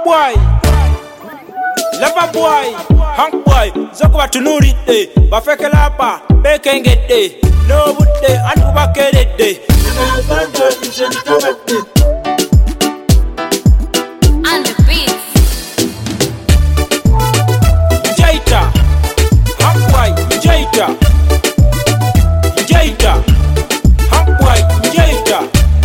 boy, lover boy, Hank boy, zoko batunulidde, bafekelapa, bekengedde, n'obudde anti bubakeredde. And the beats. Jaita, Hank boy, Jaita, Jaita, Hank boy, Jaita,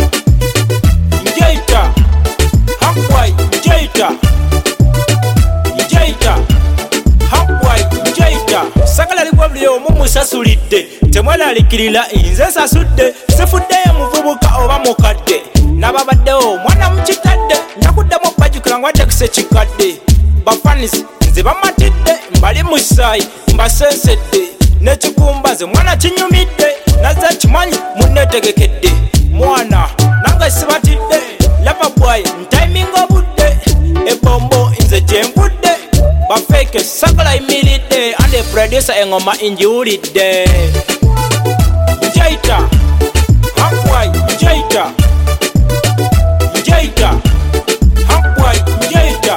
Jaita, Hank boy, Jaita, Jaita, Hank boy, Jaita. Sagala libwa buli omu musasulidde, temwelalikirira nze nsasudde, sifuddeyo muvubuka oba mukadde, n'ababaddewo mwana mukitadde, nakuddamu okubajjukira ngwadde kusekikadde. Bafanisi nze bamatidde, mbali musaayi mbasensedde, n'ekikumba nze mwana kinyumidde, nazze kimanyi munneetegekedde. Mwana nange sibatidde, lava bwayi ntaiminga obudde, ebombo nze gyenvudde, bafeeke sagala yimiridde, ande producer engoma injiwulidde. Jaita, Hankwai, Jaita, Jaita, Hankwai, Jaita,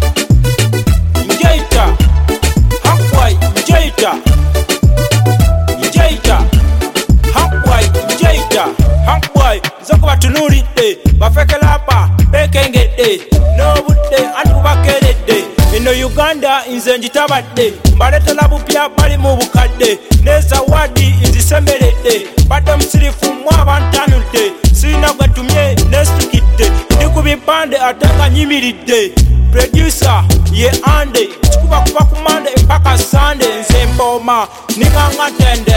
Jaita, Hankwai, Jaita, Jaita, Hankwai, Jaita, Hankwai, zoko batunulidde, bafekelapa, bekengedde, n'obudde anti bubakeredde. Ino Uganda nze njitabadde, mbaletera bupya bali mu bukadde, n'ezawadi nzisemberedde, badde musirifu mu abantanudde, sirina gwetumye nestukidde, ndi ku bipande ate nga nyimiridde. Producer ye ande, kikuba kuba ku mande mpaka sande, nze mpooma ninganga tende.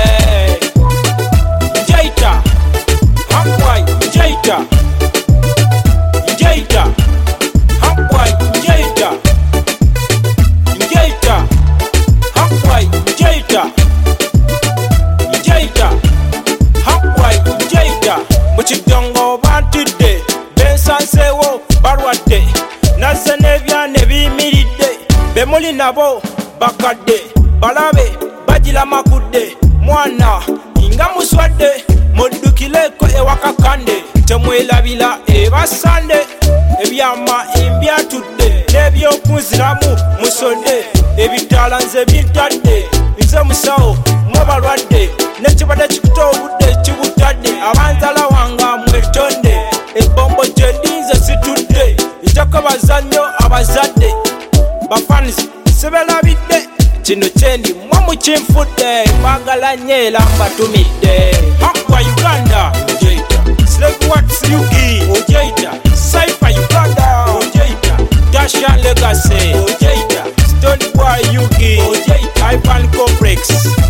Jaita, Hankwai, Jaita, Jaita, Hankwai, Jaita, Jaita, Hankwai, Jaita, Jaita, Hankwai, Jaita. Mukidongo bantidde, bensanseewo balwadde, nazze n'ebyana ebiyimiridde, be muli nabo bakadde, balabe bagira makudde. Mwana nga muswadde, muddukireko ewaka kande, temwerabira ebasande, ebyama embyatudde, n'ebyokunziramu musodde, ebitaala nze bintadde, nze musawo mwabalwadde, n'ekibadde kikuta obudde kibutadde, abanzala wanga mwetonde, ebombo gye ndinze situdde, njako bazannyo abazadde, bafanisi siberabidde, kino kyendi mwa mukinfudde, mbagala nnyo era mbatumidde. Hakwa Uganda, Jaita, Slagwats Yugi, Jaita, Cypher Uganda, Jaita, Dashan Legacy, Jaita, Stone Boy Yugi, Jaita, Ivan Complex.